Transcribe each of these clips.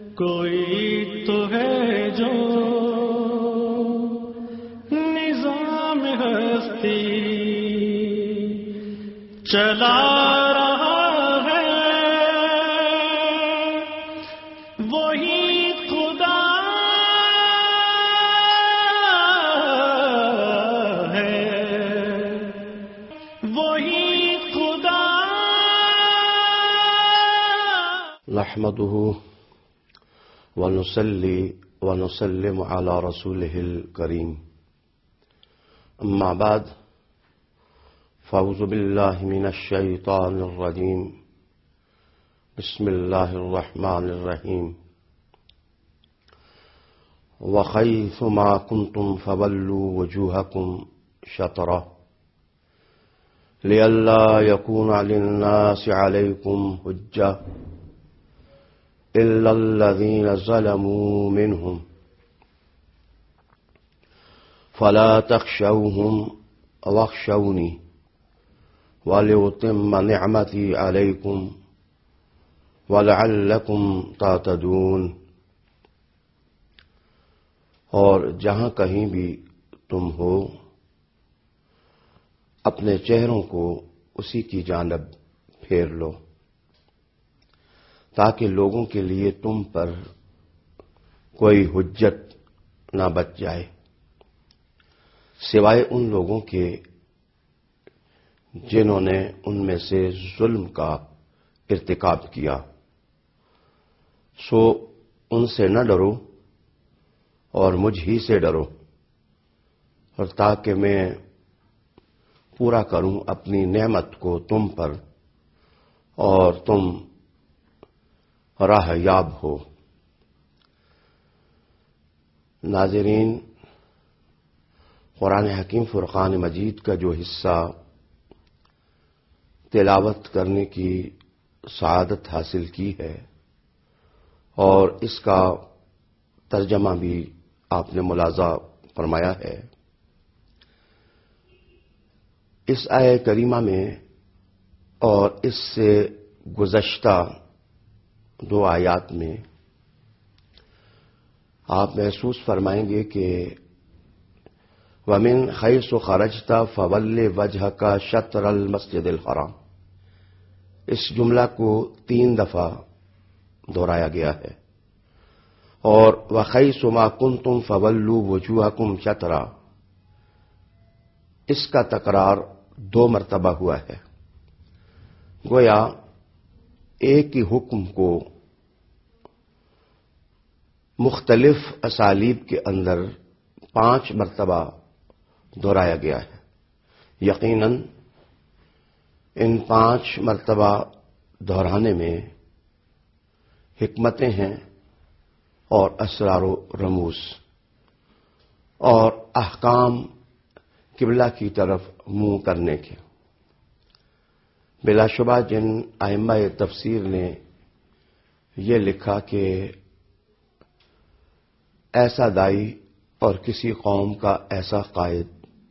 کوئی تو ہے جو نظام ہستی چلا رہا ہے، وہی خدا ہے، وہی خدا۔ نحمده ونصلي ونسلم على رسوله الكريم، أما بعد، فأعوذ بالله من الشيطان الرجيم، بسم الله الرحمن الرحيم۔ وحيثما كنتم فولوا وجوهكم شطرة لئلا يكون للناس عليكم حجة إلا الذين ظلموا منهم فلا تخشوهم واخشوني ولأتم نعمتي عليكم ولعلكم تهتدون۔ اور جہاں کہیں بھی تم ہو، اپنے چہروں کو اسی کی جانب پھیر لو تاکہ لوگوں کے لیے تم پر کوئی حجت نہ بچ جائے سوائے ان لوگوں کے جنہوں نے ان میں سے ظلم کا ارتکاب کیا۔ سو ان سے نہ ڈرو اور مجھ ہی سے ڈرو، اور تاکہ میں پورا کروں اپنی نعمت کو تم پر اور تم راہ یاب ہو۔ ناظرین، قرآن حکیم فرقان مجید کا جو حصہ تلاوت کرنے کی سعادت حاصل کی ہے اور اس کا ترجمہ بھی آپ نے ملاحظہ فرمایا ہے، اس آیہ کریمہ میں اور اس سے گزشتہ دو آیات میں آپ محسوس فرمائیں گے کہ وَمِنْ حَيْثُ خَرَجْتَ فَوَلِّ وَجْهَكَ شَطْرَ الْمَسْجِدِ الْحَرَامِ، اس جملہ کو 3 دفعہ دہرایا گیا ہے، اور وَحَيْثُ مَا كُنْتُمْ فَوَلُّوا وُجُوهَكُمْ شَطْرًا، اس کا تکرار 2 مرتبہ ہوا ہے۔ گویا ایک ہی حکم کو مختلف اسالیب کے اندر 5 مرتبہ دہرایا گیا ہے۔ یقیناً ان 5 مرتبہ دہرانے میں حکمتیں ہیں اور اسرار و رموز اور احکام قبلہ کی طرف منہ کرنے کے۔ بلا شبہ جن ائمہ تفسیر نے یہ لکھا کہ ایسا دائی اور کسی قوم کا ایسا قائد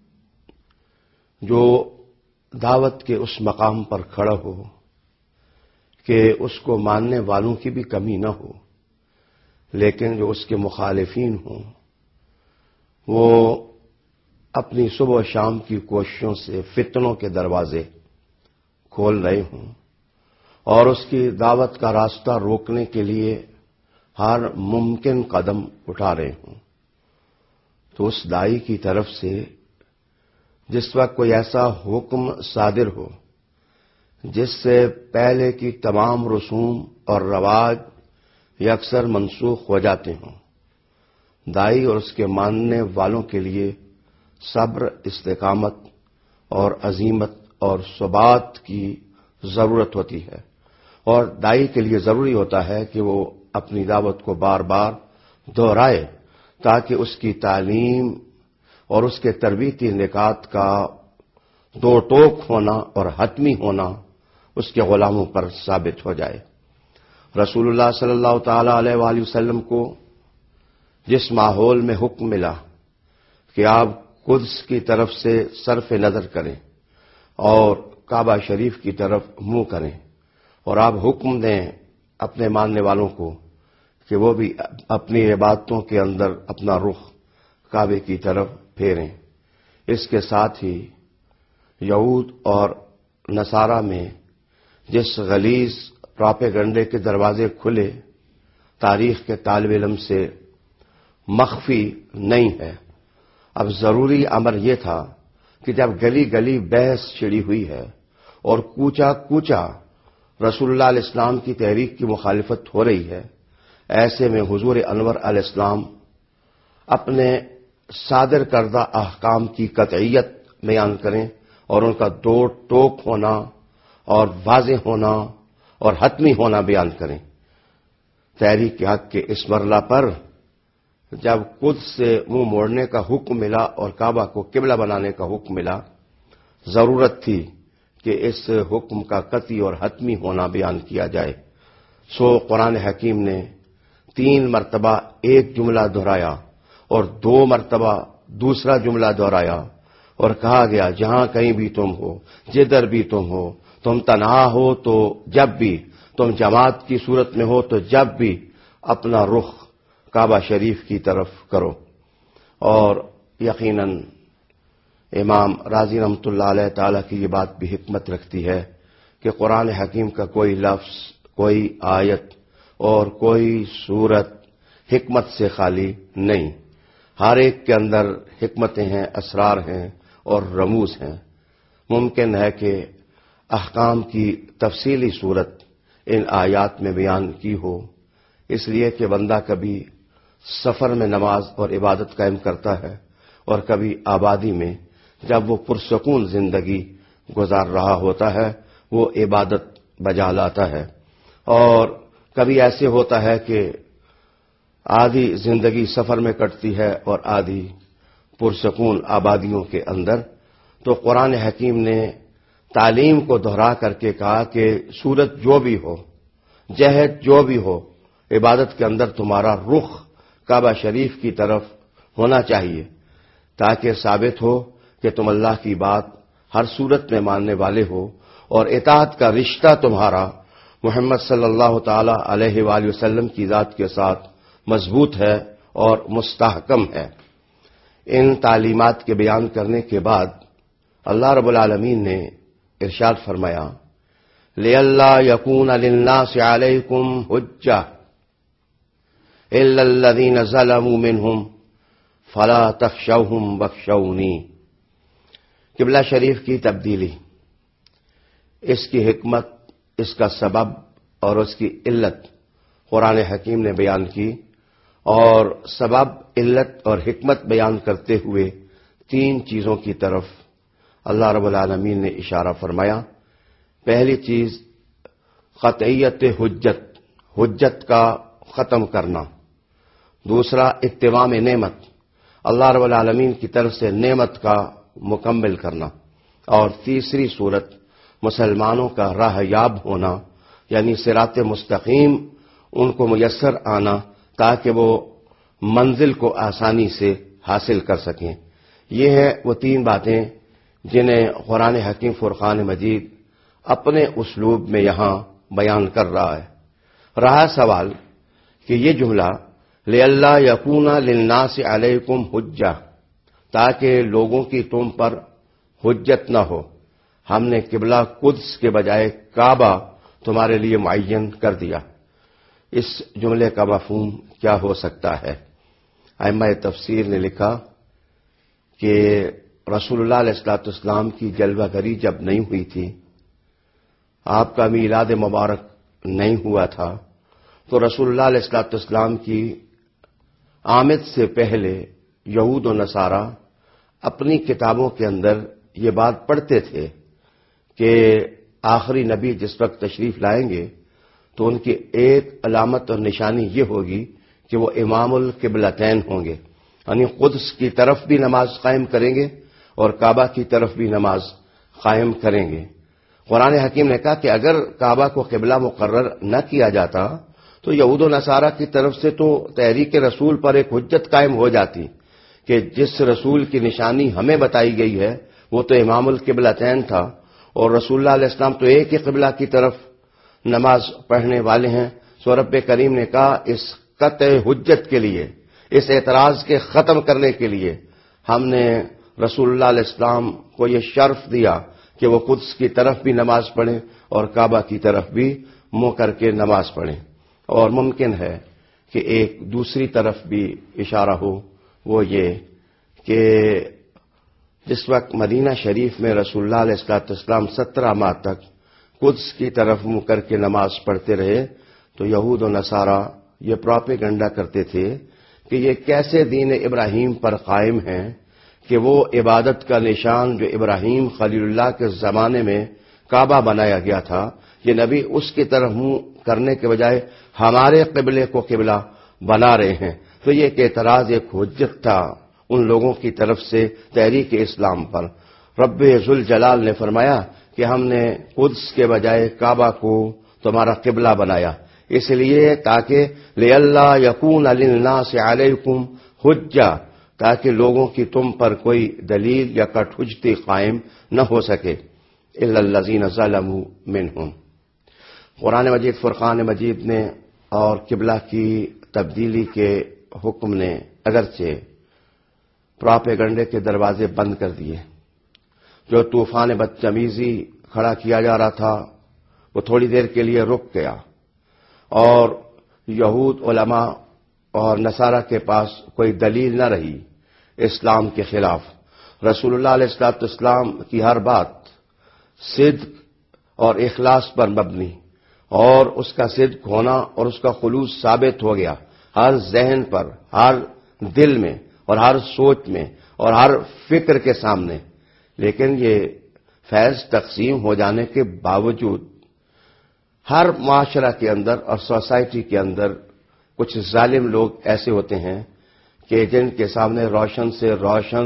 جو دعوت کے اس مقام پر کھڑا ہو کہ اس کو ماننے والوں کی بھی کمی نہ ہو، لیکن جو اس کے مخالفین ہوں وہ اپنی صبح و شام کی کوششوں سے فتنوں کے دروازے کھول رہے ہوں اور اس کی دعوت کا راستہ روکنے کے لیے ہر ممکن قدم اٹھا رہے ہوں، تو اس دائی کی طرف سے جس وقت کوئی ایسا حکم صادر ہو جس سے پہلے کی تمام رسوم اور رواج یکسر منسوخ ہو جاتے ہوں، دائی اور اس کے ماننے والوں کے لیے صبر، استقامت اور عزیمت اور ثبات کی ضرورت ہوتی ہے، اور دائی کے لیے ضروری ہوتا ہے کہ وہ اپنی دعوت کو بار بار دہرائے تاکہ اس کی تعلیم اور اس کے تربیتی نکات کا 2 ٹوک ہونا اور حتمی ہونا اس کے غلاموں پر ثابت ہو جائے۔ رسول اللہ صلی اللہ تعالی علیہ وآلہ وسلم کو جس ماحول میں حکم ملا کہ آپ قدس کی طرف سے صرف نظر کریں اور کعبہ شریف کی طرف منہ کریں، اور آپ حکم دیں اپنے ماننے والوں کو کہ وہ بھی اپنی عبادتوں کے اندر اپنا رخ کعبے کی طرف پھیریں۔ اس کے ساتھ ہی یہود اور نصارہ میں جس غلیظ پراپیگنڈے کے دروازے کھلے، تاریخ کے طالب علم سے مخفی نہیں ہے۔ اب ضروری امر یہ تھا کہ جب گلی گلی بحث چھڑی ہوئی ہے اور کوچا کوچا رسول اللہ علیہ السلام کی تحریک کی مخالفت ہو رہی ہے، ایسے میں حضور انور علیہ السلام اپنے صادر کردہ احکام کی قطعیت بیان کریں اور ان کا دو ٹوک ہونا اور واضح ہونا اور حتمی ہونا بیان کریں۔ تحریک حق کے اس مرحلہ پر جب قدس سے منہ موڑنے کا حکم ملا اور کعبہ کو قبلہ بنانے کا حکم ملا، ضرورت تھی کہ اس حکم کا قطعی اور حتمی ہونا بیان کیا جائے۔ سو قرآن حکیم نے 3 مرتبہ ایک جملہ دہرایا اور 2 مرتبہ دوسرا جملہ دہرایا اور کہا گیا جہاں کہیں بھی تم ہو، جدھر بھی تم ہو، تم تنہا ہو تو جب بھی، تم جماعت کی صورت میں ہو تو جب بھی اپنا رخ کعبہ شریف کی طرف کرو۔ اور یقیناً امام راضی رحمۃ اللہ علیہ تعالی کی یہ بات بھی حکمت رکھتی ہے کہ قرآن حکیم کا کوئی لفظ، کوئی آیت اور کوئی صورت حکمت سے خالی نہیں، ہر ایک کے اندر حکمتیں ہیں، اسرار ہیں اور رموز ہیں۔ ممکن ہے کہ احکام کی تفصیلی صورت ان آیات میں بیان کی ہو، اس لیے کہ بندہ کبھی سفر میں نماز اور عبادت قائم کرتا ہے اور کبھی آبادی میں جب وہ پرسکون زندگی گزار رہا ہوتا ہے وہ عبادت بجا لاتا ہے، اور کبھی ایسے ہوتا ہے کہ آدھی زندگی سفر میں کٹتی ہے اور آدھی پرسکون آبادیوں کے اندر۔ تو قرآن حکیم نے تعلیم کو دہرا کر کے کہا کہ صورت جو بھی ہو، جہد جو بھی ہو، عبادت کے اندر تمہارا رخ کعبہ شریف کی طرف ہونا چاہیے، تاکہ ثابت ہو کہ تم اللہ کی بات ہر صورت میں ماننے والے ہو اور اطاعت کا رشتہ تمہارا محمد صلی اللہ تعالی علیہ وآلہ وسلم کی ذات کے ساتھ مضبوط ہے اور مستحکم ہے۔ ان تعلیمات کے بیان کرنے کے بعد اللہ رب العالمین نے ارشاد فرمایا لِأَلَّا يَكُونَ لِلنَّاسِ عَلَيْكُمْ حُجَّةٌ إِلَّا الَّذِينَ ظَلَمُوا مِنْهُمْ فَلَا تَخْشَوْهُمْ وَاخْشَوْنِي۔ قبلہ شریف کی تبدیلی، اس کی حکمت، اس کا سبب اور اس کی علت قرآن حکیم نے بیان کی، اور سبب، علت اور حکمت بیان کرتے ہوئے 3 چیزوں کی طرف اللہ رب العالمین نے اشارہ فرمایا۔ پہلی چیز قطعیت حجت، حجت کا ختم کرنا۔ دوسرا اتمام نعمت، اللہ رب العالمین کی طرف سے نعمت کا مکمل کرنا۔ اور تیسری صورت مسلمانوں کا راہ یاب ہونا، یعنی صراط مستقیم ان کو میسر آنا تاکہ وہ منزل کو آسانی سے حاصل کر سکیں۔ یہ ہیں وہ 3 باتیں جنہیں قرآن حکیم فرقان مجید اپنے اسلوب میں یہاں بیان کر رہا ہے۔ رہا سوال کہ یہ جملہ لِأَلَّا يَكُونَ لِلنَّاسِ عَلَيْكُمْ حُجَّةٌ، تاکہ لوگوں کی تم پر حجت نہ ہو، ہم نے قبلہ قدس کے بجائے کعبہ تمہارے لیے معین کر دیا۔ اس جملے کا مفہوم کیا ہو سکتا ہے؟ ائمہ تفسیر نے لکھا کہ رسول اللہ علیہ السلام کی جلوہ گری جب نہیں ہوئی تھی، آپ کا میلاد مبارک نہیں ہوا تھا، تو رسول اللہ علیہ السلام کی آمد سے پہلے یہود و نصارہ اپنی کتابوں کے اندر یہ بات پڑھتے تھے کہ آخری نبی جس وقت تشریف لائیں گے تو ان کی ایک علامت اور نشانی یہ ہوگی کہ وہ امام القبلتین ہوں گے، یعنی قدس کی طرف بھی نماز قائم کریں گے اور کعبہ کی طرف بھی نماز قائم کریں گے۔ قرآن حکیم نے کہا کہ اگر کعبہ کو قبلہ مقرر نہ کیا جاتا تو یہود و نصارہ کی طرف سے تو تحریک رسول پر ایک حجت قائم ہو جاتی کہ جس رسول کی نشانی ہمیں بتائی گئی ہے وہ تو امام القبلتین تھا، اور رسول اللہ علیہ السلام تو ایک ہی قبلہ کی طرف نماز پڑھنے والے ہیں۔ سو رب کریم نے کہا اس قطع حجت کے لیے، اس اعتراض کے ختم کرنے کے لیے ہم نے رسول اللہ علیہ السلام کو یہ شرف دیا کہ وہ قدس کی طرف بھی نماز پڑھیں اور کعبہ کی طرف بھی منہ کر کے نماز پڑھیں۔ اور ممکن ہے کہ ایک دوسری طرف بھی اشارہ ہو، وہ یہ کہ جس وقت مدینہ شریف میں رسول اللہ علیہ السلام 17 ماہ تک قدس کی طرف منہ کر کے نماز پڑھتے رہے تو یہود و نصارہ یہ پروپیگنڈا کرتے تھے کہ یہ کیسے دین ابراہیم پر قائم ہیں کہ وہ عبادت کا نشان جو ابراہیم خلیل اللہ کے زمانے میں کعبہ بنایا گیا تھا، یہ نبی اس کی طرف منہ کرنے کے بجائے ہمارے قبلے کو قبلہ بنا رہے ہیں۔ تو یہ ایک اعتراض، ایک حجت تھا ان لوگوں کی طرف سے تحریک اسلام پر۔ رب ذوالجلال نے فرمایا کہ ہم نے قدس کے بجائے کعبہ کو تمہارا قبلہ بنایا، اس لیے تاکہ لئلا یکون للناس علیکم حجہ، تاکہ لوگوں کی تم پر کوئی دلیل یا کٹ حجتی قائم نہ ہو سکے، الا الذین ظلموا منہم۔ قرآن مجید، فرقان مجید نے اور قبلہ کی تبدیلی کے حکم نے اگرچہ پراپیگنڈے کے دروازے بند کر دیے، جو طوفان بدتمیزی کھڑا کیا جا رہا تھا وہ تھوڑی دیر کے لیے رک گیا، اور یہود علماء اور نصارہ کے پاس کوئی دلیل نہ رہی اسلام کے خلاف۔ رسول اللہ علیہ السلام کی ہر بات صدق اور اخلاص پر مبنی، اور اس کا صدق ہونا اور اس کا خلوص ثابت ہو گیا ہر ذہن پر، ہر دل میں اور ہر سوچ میں اور ہر فکر کے سامنے۔ لیکن یہ فیض تقسیم ہو جانے کے باوجود ہر معاشرہ کے اندر اور سوسائٹی کے اندر کچھ ظالم لوگ ایسے ہوتے ہیں کہ جن کے سامنے روشن سے روشن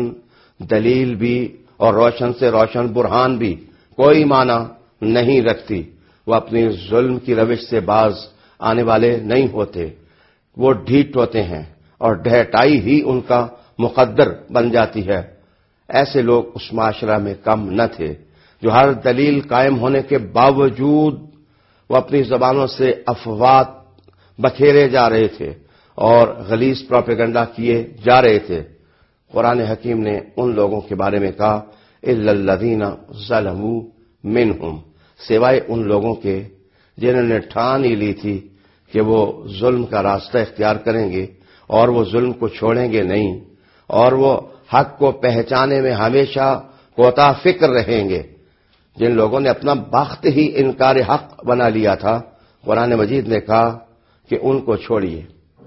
دلیل بھی اور روشن سے روشن برہان بھی کوئی معنی نہیں رکھتی، وہ اپنی ظلم کی روش سے باز آنے والے نہیں ہوتے، وہ ڈھیٹ ہوتے ہیں اور ڈھیٹائی ہی ان کا مقدر بن جاتی ہے۔ ایسے لوگ اس معاشرہ میں کم نہ تھے جو ہر دلیل قائم ہونے کے باوجود وہ اپنی زبانوں سے افواہ بکھیرے جا رہے تھے اور غلیظ پروپیگنڈا کیے جا رہے تھے۔ قرآن حکیم نے ان لوگوں کے بارے میں کہا الا الذین ظلموا منہم، سوائے ان لوگوں کے جنہوں نے ٹھان ہی لی تھی کہ وہ ظلم کا راستہ اختیار کریں گے اور وہ ظلم کو چھوڑیں گے نہیں، اور وہ حق کو پہچانے میں ہمیشہ کوتا فکر رہیں گے۔ جن لوگوں نے اپنا بخت ہی انکار حق بنا لیا تھا، قرآن مجید نے کہا کہ ان کو چھوڑیے۔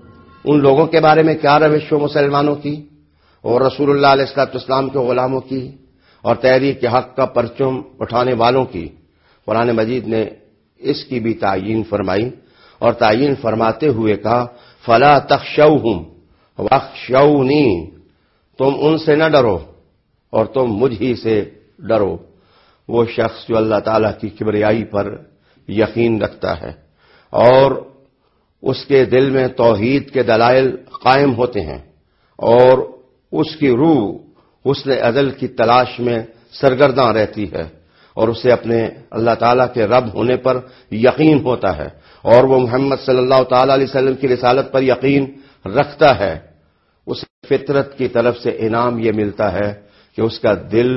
ان لوگوں کے بارے میں کیا روش ہو مسلمانوں کی اور رسول اللہ علیہ السلام کے غلاموں کی اور تحریک حق کا پرچم اٹھانے والوں کی؟ قرآن مجید نے اس کی بھی تعیین فرمائی اور تعیین فرماتے ہوئے کہا فلا تخشوہم واخشونی، تم ان سے نہ ڈرو اور تم مجھ ہی سے ڈرو۔ وہ شخص جو اللہ تعالیٰ کی کبریائی پر یقین رکھتا ہے اور اس کے دل میں توحید کے دلائل قائم ہوتے ہیں اور اس کی روح حسن عدل کی تلاش میں سرگرداں رہتی ہے اور اسے اپنے اللہ تعالیٰ کے رب ہونے پر یقین ہوتا ہے اور وہ محمد صلی اللہ تعالی علیہ وسلم کی رسالت پر یقین رکھتا ہے، اس فطرت کی طرف سے انعام یہ ملتا ہے کہ اس کا دل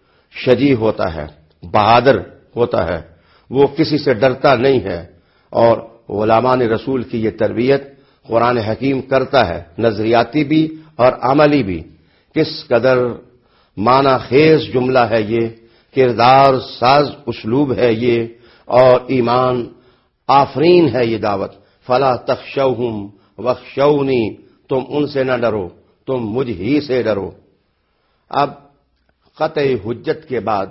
شجیع ہوتا ہے، بہادر ہوتا ہے، وہ کسی سے ڈرتا نہیں ہے۔ اور غلامان رسول کی یہ تربیت قرآن حکیم کرتا ہے، نظریاتی بھی اور عملی بھی۔ کس قدر معنی خیز جملہ ہے یہ، کردار ساز اسلوب ہے یہ، اور ایمان آفرین ہے یہ دعوت۔ فلا تخشوہم واخشونی، تم ان سے نہ ڈرو، تم مجھ ہی سے ڈرو۔ اب قطع حجت کے بعد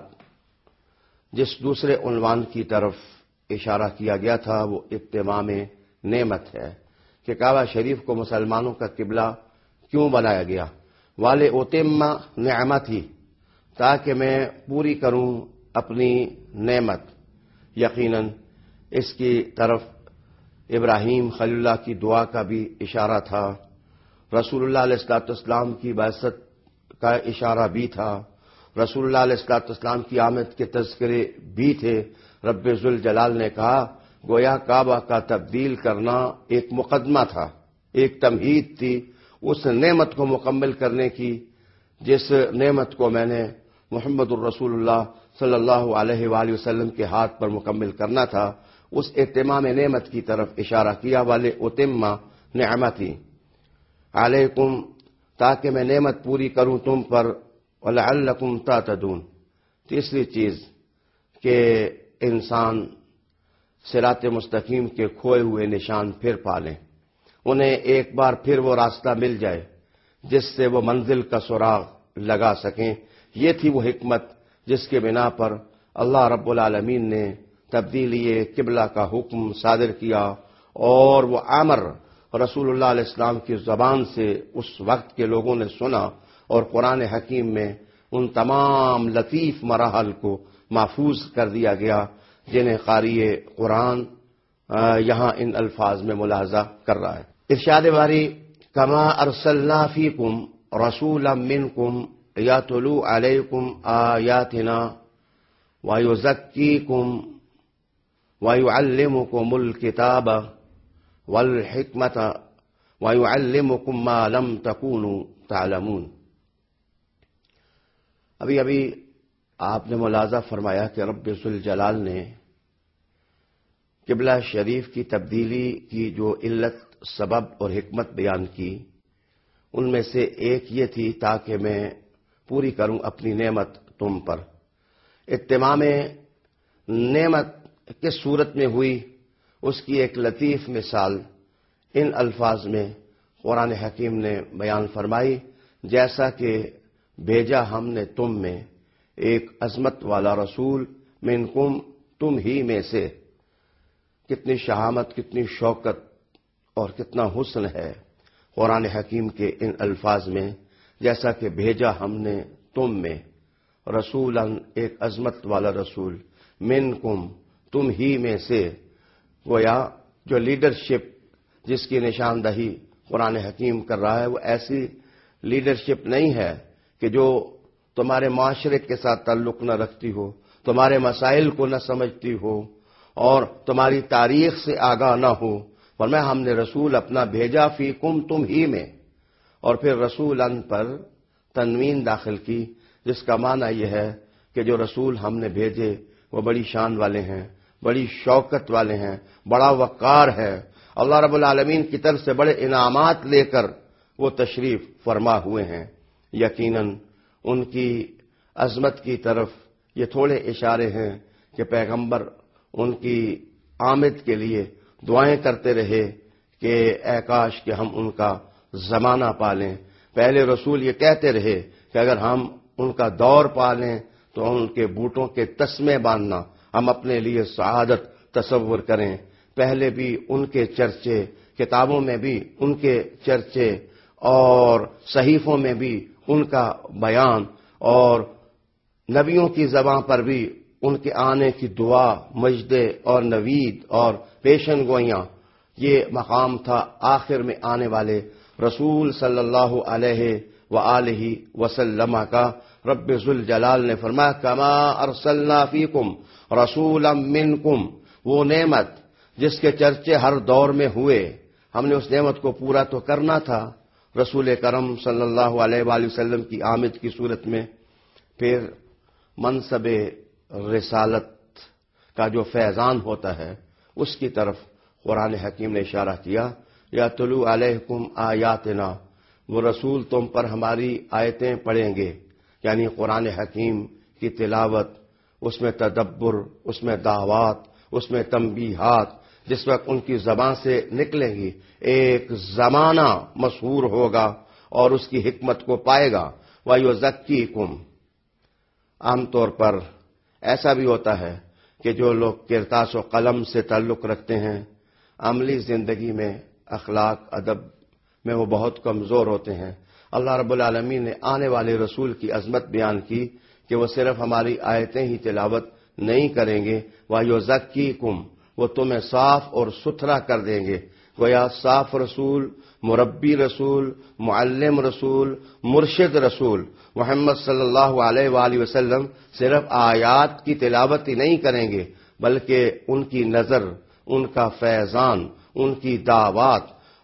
جس دوسرے عنوان کی طرف اشارہ کیا گیا تھا وہ اتمام نعمت ہے کہ کعبہ شریف کو مسلمانوں کا قبلہ کیوں بنایا گیا؟ والے اتم نعمتی، تاکہ میں پوری کروں اپنی نعمت۔ یقیناً اس کی طرف ابراہیم خلیل اللہ کی دعا کا بھی اشارہ تھا، رسول اللہ علیہ السلام کی بعثت کا اشارہ بھی تھا، رسول اللہ علیہ السلام کی آمد کے تذکرے بھی تھے۔ رب ذوالجلال نے کہا گویا کعبہ کا تبدیل کرنا ایک مقدمہ تھا، ایک تمہید تھی اس نعمت کو مکمل کرنے کی جس نعمت کو میں نے محمد الرسول اللہ صلی اللہ علیہ وآلہ وسلم کے ہاتھ پر مکمل کرنا تھا، اس اتمام نعمت کی طرف اشارہ کیا، والے اتم نعمتی علیکم، تاکہ میں نعمت پوری کروں تم پر، ولعلکم تہتدون۔ تیسری چیز کہ انسان صراط مستقیم کے کھوئے ہوئے نشان پھر پالیں، انہیں ایک بار پھر وہ راستہ مل جائے جس سے وہ منزل کا سراغ لگا سکیں۔ یہ تھی وہ حکمت جس کے بنا پر اللہ رب العالمین نے تبدیلی قبلہ کا حکم صادر کیا، اور وہ امر رسول اللہ علیہ السلام کی زبان سے اس وقت کے لوگوں نے سنا، اور قرآن حکیم میں ان تمام لطیف مراحل کو محفوظ کر دیا گیا جنہیں قاری قرآن یہاں ان الفاظ میں ملاحظہ کر رہا ہے۔ ارشاد باری کما ارسلنا فیکم رسولا منکم یتلو علیکم آیاتنا ویزکیکم ویعلمکم الکتاب والحکمت ویعلمکم ما لم تکونوا تعلمون۔ ابھی آپ نے ملاحظہ فرمایا کہ رب ذوالجلال نے قبلہ شریف کی تبدیلی کی جو علت، سبب اور حکمت بیان کی، ان میں سے ایک یہ تھی تاکہ میں پوری کروں اپنی نعمت تم پر۔ اتمام نعمت کس صورت میں ہوئی اس کی ایک لطیف مثال ان الفاظ میں قرآن حکیم نے بیان فرمائی، جیسا کہ بھیجا ہم نے تم میں ایک عظمت والا رسول منکم، تم ہی میں سے۔ کتنی شہامت، کتنی شوکت اور کتنا حسن ہے قرآن حکیم کے ان الفاظ میں، جیسا کہ بھیجا ہم نے تم میں رسولاً، ایک عظمت والا رسول، منکم، تم ہی میں سے۔ گویا جو لیڈرشپ جس کی نشاندہی قرآن حکیم کر رہا ہے وہ ایسی لیڈرشپ نہیں ہے کہ جو تمہارے معاشرے کے ساتھ تعلق نہ رکھتی ہو، تمہارے مسائل کو نہ سمجھتی ہو اور تمہاری تاریخ سے آگاہ نہ ہو، فرمایا ہم نے رسول اپنا بھیجا فیکم، تم ہی میں، اور پھر رسولن پر تنوین داخل کی، جس کا معنی یہ ہے کہ جو رسول ہم نے بھیجے وہ بڑی شان والے ہیں، بڑی شوکت والے ہیں، بڑا وقار ہے، اللہ رب العالمین کی طرف سے بڑے انعامات لے کر وہ تشریف فرما ہوئے ہیں۔ یقیناً ان کی عظمت کی طرف یہ تھوڑے اشارے ہیں کہ پیغمبر ان کی آمد کے لیے دعائیں کرتے رہے کہ اے کاش کہ ہم ان کا زمانہ پالیں۔ پہلے رسول یہ کہتے رہے کہ اگر ہم ان کا دور پالیں تو ان کے بوٹوں کے تسمے باندھنا ہم اپنے لیے سعادت تصور کریں۔ پہلے بھی ان کے چرچے، کتابوں میں بھی ان کے چرچے اور صحیفوں میں بھی ان کا بیان، اور نبیوں کی زبان پر بھی ان کے آنے کی دعا، مجدے اور نوید اور پیشن گوئیاں، یہ مقام تھا آخر میں آنے والے رسول صلی اللہ علیہ وآلہ وسلم کا۔ رب ذوالجلال نے فرمایا کما ارسلنا فیکم رسولا منکم، وہ نعمت جس کے چرچے ہر دور میں ہوئے، ہم نے اس نعمت کو پورا تو کرنا تھا رسول کرم صلی اللہ علیہ وآلہ وسلم کی آمد کی صورت میں۔ پھر منصب رسالت کا جو فیضان ہوتا ہے اس کی طرف قرآن حکیم نے اشارہ کیا، یا تلو علیکم آیاتنا، وہ رسول تم پر ہماری آیتیں پڑھیں گے، یعنی قرآن حکیم کی تلاوت، اس میں تدبر، اس میں دعوات، اس میں تنبیہات جس وقت ان کی زبان سے نکلیں گی ایک زمانہ مسحور ہوگا اور اس کی حکمت کو پائے گا۔ وَيُزَكِّيكُمْ، عام طور پر ایسا بھی ہوتا ہے کہ جو لوگ کرتاس و قلم سے تعلق رکھتے ہیں عملی زندگی میں، اخلاق ادب میں وہ بہت کمزور ہوتے ہیں۔ اللہ رب العالمین نے آنے والے رسول کی عظمت بیان کی کہ وہ صرف ہماری آیتیں ہی تلاوت نہیں کریں گے، وَيُزَكِّيكُمْ، وہ تمہیں صاف اور ستھرا کر دیں گے۔ گویا صاف رسول، مربی رسول، معلم رسول، مرشد رسول محمد صلی اللہ علیہ وآلہ وسلم صرف آیات کی تلاوت ہی نہیں کریں گے، بلکہ ان کی نظر، ان کا فیضان، ان کی دعوات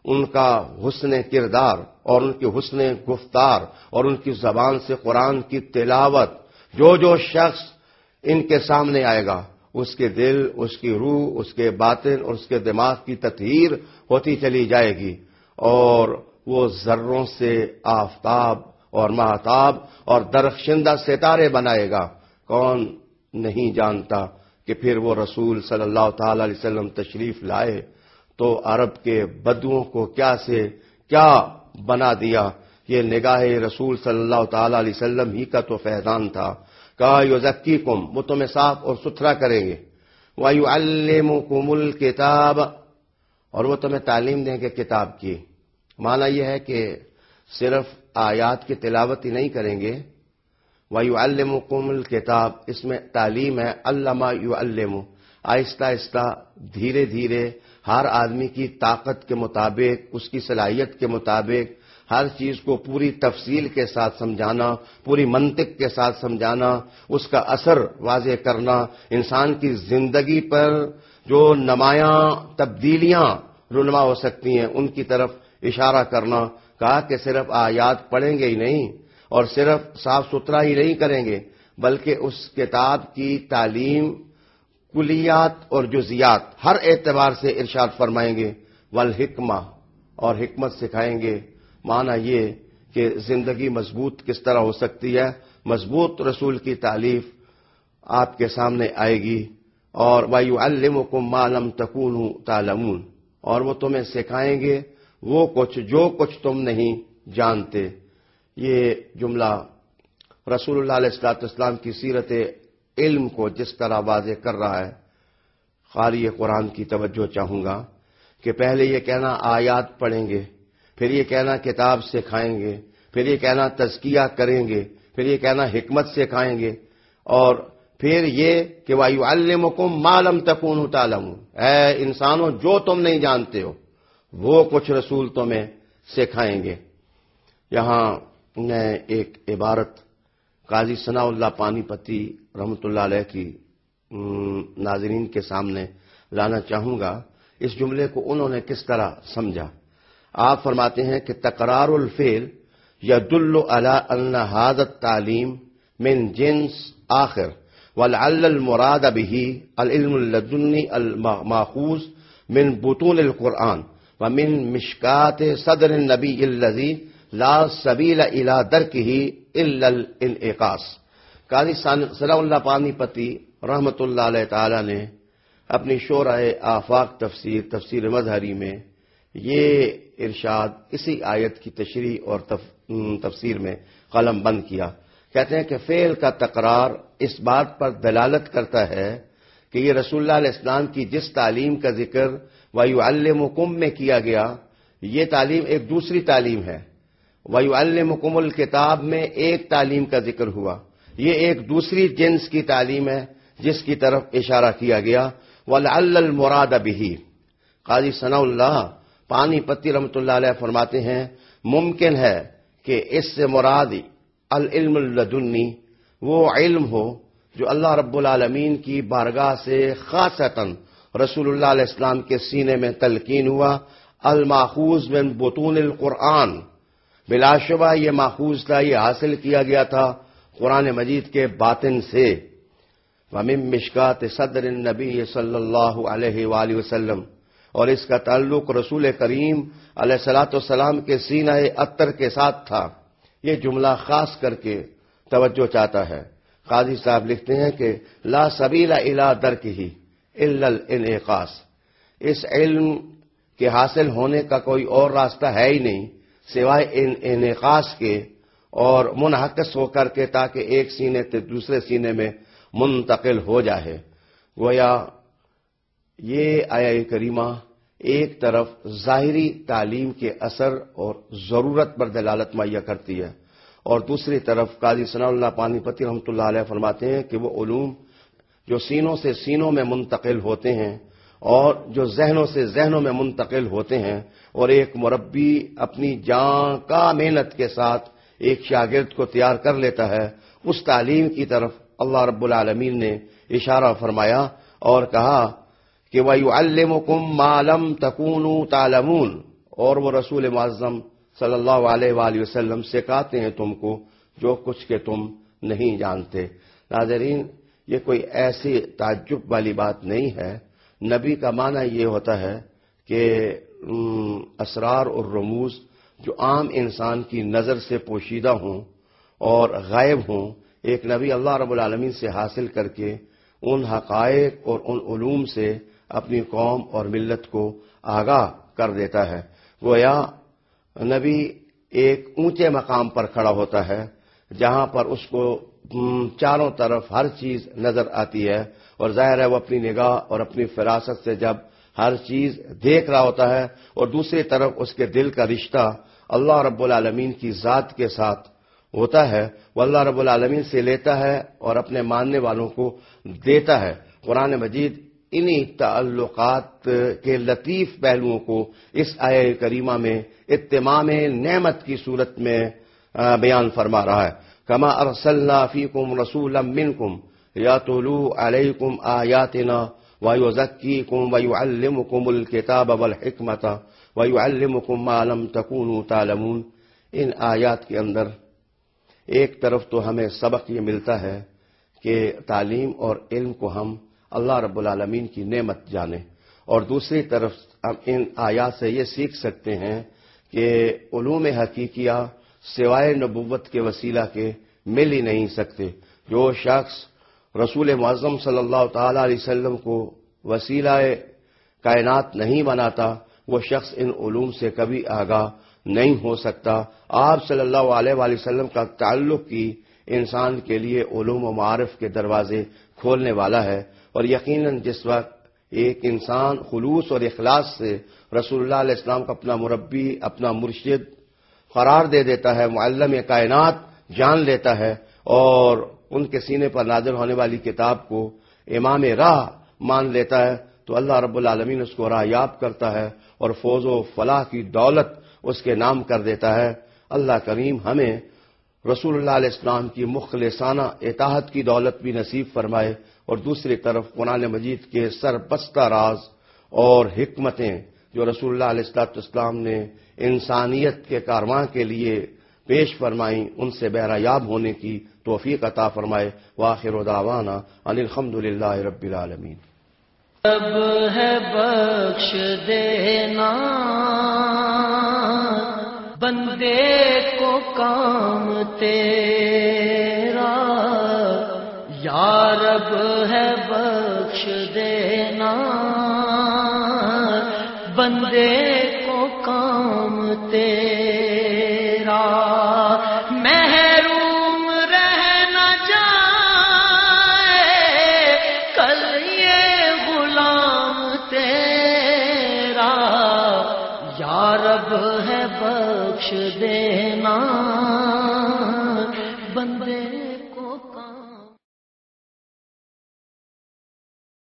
ان کا حسن کردار اور ان کی حسن گفتار اور ان کی زبان سے قرآن کی تلاوت، جو شخص ان کے سامنے آئے گا اس کے دل، اس کی روح، اس کے باطن اور اس کے دماغ کی تطہیر ہوتی چلی جائے گی، اور وہ ذروں سے آفتاب اور مہتاب اور درخشندہ ستارے بنائے گا۔ کون نہیں جانتا کہ پھر وہ رسول صلی اللہ تعالی علیہ وسلم تشریف لائے تو عرب کے بدوؤں کو کیا سے کیا بنا دیا۔ یہ نگاہ رسول صلی اللہ تعالی علیہ وسلم ہی کا تو فیضان تھا۔ کہا یزکیکم، وہ تمہیں صاف اور ستھرا کریں گے، وَيُعَلِّمُكُمُ الْكِتَابَ، اور وہ تمہیں تعلیم دیں گے کتاب کی۔ معنی یہ ہے کہ صرف آیات کی تلاوت ہی نہیں کریں گے۔ وَيُعَلِّمُكُمُ الْكِتَاب، اس میں تعلیم ہے، علّمَ یعلم، آہستہ آہستہ دھیرے دھیرے ہر آدمی کی طاقت کے مطابق، اس کی صلاحیت کے مطابق ہر چیز کو پوری تفصیل کے ساتھ سمجھانا، پوری منطق کے ساتھ سمجھانا، اس کا اثر واضح کرنا، انسان کی زندگی پر جو نمایاں تبدیلیاں رونما ہو سکتی ہیں ان کی طرف اشارہ کرنا۔ کہا کہ صرف آیات پڑھیں گے ہی نہیں اور صرف صاف ستھرا ہی نہیں کریں گے، بلکہ اس کتاب کی تعلیم کلیات اور جزیات ہر اعتبار سے ارشاد فرمائیں گے، والحکمہ، اور حکمت سکھائیں گے۔ معنی یہ کہ زندگی مضبوط کس طرح ہو سکتی ہے، مضبوط رسول کی تعلیف آپ کے سامنے آئے گی، اور وَيُعَلِّمُكُم مَّا لَمْ تَكُونُوا تَعْلَمُونَ، اور وہ تمہیں سکھائیں گے وہ کچھ جو کچھ تم نہیں جانتے۔ یہ جملہ رسول اللہ علیہ السلام کی سیرت علم کو جس طرح واضح کر رہا ہے، قاری قرآن کی توجہ چاہوں گا کہ پہلے یہ کہنا آیات پڑھیں گے، پھر یہ کہنا کتاب سکھائیں گے، پھر یہ کہنا تزکیہ کریں گے، پھر یہ کہنا حکمت سکھائیں گے، اور پھر یہ کہ وَيُعَلِّمُكُم مَّا لَمْ تَكُونُوا تَعْلَمُونَ، اے انسانوں جو تم نہیں جانتے ہو وہ کچھ رسول تمہیں سکھائیں گے۔ یہاں میں ایک عبارت قاضی ثناء اللہ پانی پتی رحمۃ اللہ علیہ کی ناظرین کے سامنے لانا چاہوں گا۔ اس جملے کو انہوں نے کس طرح سمجھا؟ آپ فرماتے ہیں کہ تکرار الفعل يدل على ان هذا التعلیم من جنس آخر، ولعل المراد به العلم اللدنی الماخوذ من بطون القرآن ومن مشکات صدر النبی الذی لا سبیل الى درکہ الا الانعکاس۔ قاضی ثناء اللہ پانی پتی رحمۃ اللہ علیہ تعالی نے اپنی شورۂ آفاق تفسیر مظہری میں یہ ارشاد اسی آیت کی تشریح اور تفسیر میں قلم بند کیا۔ کہتے ہیں کہ فعل کا تکرار اس بات پر دلالت کرتا ہے کہ یہ رسول اللہ علیہ السلام کی جس تعلیم کا ذکر وَيُعَلِّمُكُم میں کیا گیا، یہ تعلیم ایک دوسری تعلیم ہے۔ وَيُعَلِّمُكُمُ الْكِتاب میں ایک تعلیم کا ذکر ہوا، یہ ایک دوسری جنس کی تعلیم ہے جس کی طرف اشارہ کیا گیا۔ وَلَعَلَّ الْمُرَادَ بِهِ، قاضی ثناء اللہ پانی پتی رحمۃ اللہ علیہ فرماتے ہیں ممکن ہے کہ اس سے مراد العلم اللدنی وہ علم ہو جو اللہ رب العالمین کی بارگاہ سے خاصتاً رسول اللہ علیہ السلام کے سینے میں تلقین ہوا، الماخوذ من بطون القرآن، بلا شبہ یہ ماخوذ تھا، یہ حاصل کیا گیا تھا قرآن مجید کے باطن سے۔ ومن مشکات صدر النبی صلی اللہ علیہ وآلہ وسلم، اور اس کا تعلق رسول کریم علیہ الصلوۃ والسلام کے سینہ اطہر کے ساتھ تھا۔ یہ جملہ خاص کر کے توجہ چاہتا ہے۔ قاضی صاحب لکھتے ہیں کہ لا سبیل الی درکہ الا الانعکاس، اس علم کے حاصل ہونے کا کوئی اور راستہ ہے ہی نہیں سوائے انعکاس کے اور منعکس ہو کر کے، تاکہ ایک سینے سے دوسرے سینے میں منتقل ہو جائے۔ گویا یہ آیہ کریمہ ایک طرف ظاہری تعلیم کے اثر اور ضرورت پر دلالت مہیا کرتی ہے، اور دوسری طرف قاضی ثناء اللہ پانی پتی رحمۃ اللہ علیہ فرماتے ہیں کہ وہ علوم جو سینوں سے سینوں میں منتقل ہوتے ہیں اور جو ذہنوں سے ذہنوں میں منتقل ہوتے ہیں، اور ایک مربی اپنی جان کا محنت کے ساتھ ایک شاگرد کو تیار کر لیتا ہے، اس تعلیم کی طرف اللہ رب العالمین نے اشارہ فرمایا اور کہا کہ وَيُعَلِّمُكُم مَّا لَمْ تَكُونُوا تَعْلَمُونَ، اور وہ رسول معظم صلی اللہ علیہ وآلہ وسلم سکھاتے ہیں تم کو جو کچھ کہ تم نہیں جانتے۔ ناظرین، یہ کوئی ایسی تعجب والی بات نہیں ہے۔ نبی کا معنی یہ ہوتا ہے کہ اسرار اور رموز جو عام انسان کی نظر سے پوشیدہ ہوں اور غائب ہوں، ایک نبی اللہ رب العالمین سے حاصل کر کے ان حقائق اور ان علوم سے اپنی قوم اور ملت کو آگاہ کر دیتا ہے۔ گویا نبی ایک اونچے مقام پر کھڑا ہوتا ہے جہاں پر اس کو چاروں طرف ہر چیز نظر آتی ہے، اور ظاہر ہے وہ اپنی نگاہ اور اپنی فراست سے جب ہر چیز دیکھ رہا ہوتا ہے، اور دوسری طرف اس کے دل کا رشتہ اللہ رب العالمین کی ذات کے ساتھ ہوتا ہے، وہ اللہ رب العالمین سے لیتا ہے اور اپنے ماننے والوں کو دیتا ہے۔ قرآن مجید انہی تعلقات کے لطیف پہلوؤں کو اس آیہ کریمہ میں اتمام نعمت کی صورت میں بیان فرما رہا ہے۔ کما ارسلنا فیکم رسولا منکم یتلو علیکم آیاتنا ویزکیکم ویعلمکم الکتاب والحکمت ویعلمکم ما لم تکونوا تعلمون۔ ان آیات کے اندر ایک طرف تو ہمیں سبق یہ ملتا ہے کہ تعلیم اور علم کو ہم اللہ رب العالمین کی نعمت جانیں، اور دوسری طرف ہم ان آیات سے یہ سیکھ سکتے ہیں کہ علوم حقیقیہ سوائے نبوت کے وسیلہ کے مل ہی نہیں سکتے۔ جو شخص رسول معظم صلی اللہ تعالی علیہ وسلم کو وسیلہ کائنات نہیں بناتا، وہ شخص ان علوم سے کبھی آگاہ نہیں ہو سکتا۔ آپ صلی اللہ علیہ وآلہ وسلم کا تعلق کی انسان کے لیے علوم و معارف کے دروازے کھولنے والا ہے، اور یقیناً جس وقت ایک انسان خلوص اور اخلاص سے رسول اللہ علیہ السلام کو اپنا مربی، اپنا مرشد قرار دے دیتا ہے، معلم کائنات جان لیتا ہے، اور ان کے سینے پر نازل ہونے والی کتاب کو امام راہ مان لیتا ہے، تو اللہ رب العالمین اس کو راہ یاب کرتا ہے اور فوز و فلاح کی دولت اس کے نام کر دیتا ہے۔ اللہ کریم ہمیں رسول اللہ علیہ السلام کی مخلصانہ اطاعت کی دولت بھی نصیب فرمائے، اور دوسری طرف قرآن مجید کے سربستہ راز اور حکمتیں جو رسول اللہ علیہ السلام نے انسانیت کے کارواں کے لیے پیش فرمائیں، ان سے بہرہ یاب ہونے کی توفیق عطا فرمائے۔ وآخر دعوانا ان الحمد للہ رب العالمین۔ اب ہے بخش دینا بندے کو کام تیرا، یا رب ہے بخش دینا بندے کو کام تیرا، محروم رہ نہ جائے کل یہ غلام تیرا، یا رب ہے بخش دینا بندے